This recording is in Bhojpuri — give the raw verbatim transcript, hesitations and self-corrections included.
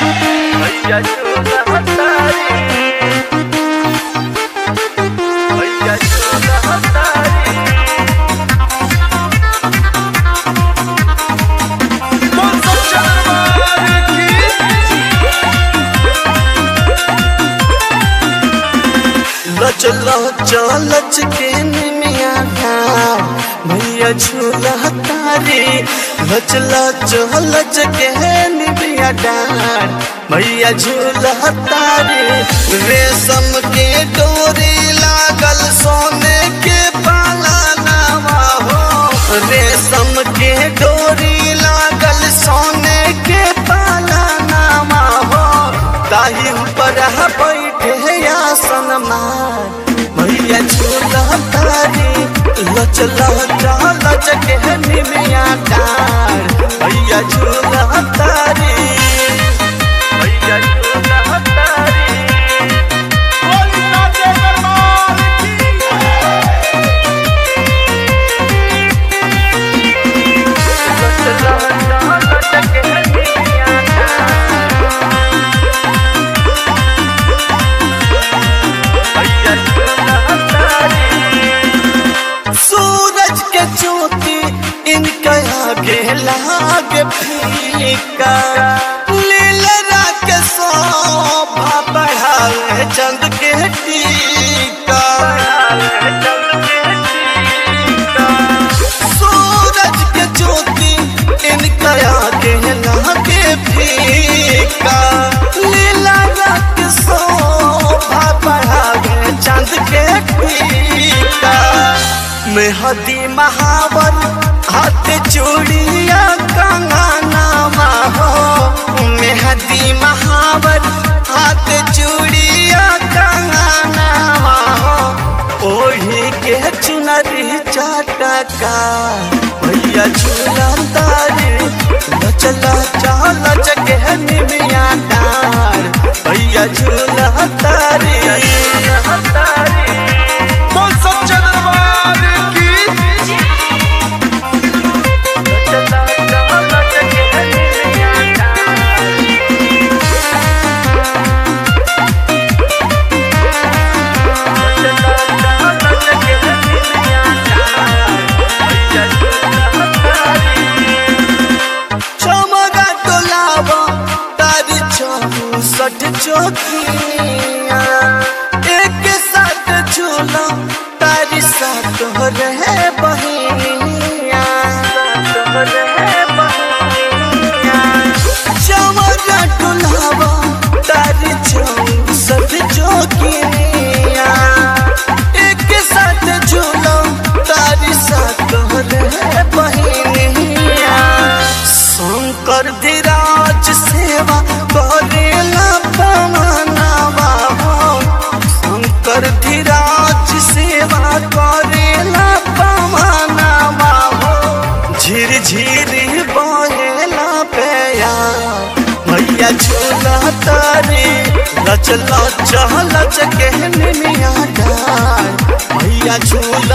भैया झूला तारी, भैया झूला तारी। कौन सा चरवार की लच लच लच के निमिया ढाल भैया झूला तारी, लच लच लच के निमिया डाल भैया झूला तारी। रेशम के डोरी लागल सोने के पाला नावा हो, रेशम के डोरी लागल सोने के पाला नावा हो। ताही पर बैठे आसन मार भैया झूला तारी, लच लच लच के निमिया डाल भैया झूला तारी, भैया झूला तारी। बोल नाचे दरबार की लच लच लच के निमिया डाल भैया झूला तारी। सूरज के ज्योति इनका आगे लागे फीका, लीलरा के शोभा बढ़ावे चंद के टीका। सूरज के ज्योति इनका आगे लागे फीका, लीलरा के शोभा बढ़ावे चंद के टीका। मेहदी महावर हाथ चूड़िया कंगना हो, मेहदी महावर हाथ चूड़िया कंगना हो। ओढ़ी के चुनरी चाटका भैया झूला तारी, लच लच लच के निमिया डार भैया झूला तारी। कौन सा चरवार की चमगा टोलावा तारी चौसठ चौकिया, एक साथ झूला तारी साथ रहे बहिनिया। चमगा टोलावा तारी चौसठ चौकिया, एक साथ झूला तारी साथ रहे बहिनिया। शंकर धीराज सेवा करेला पवनवा हो, शंकर धीराज सेवा करेला पवनवा हो। झिर झिर बहेला पैया भैया झूला तारी, लच लच लच के निमिया डाल भैया झूला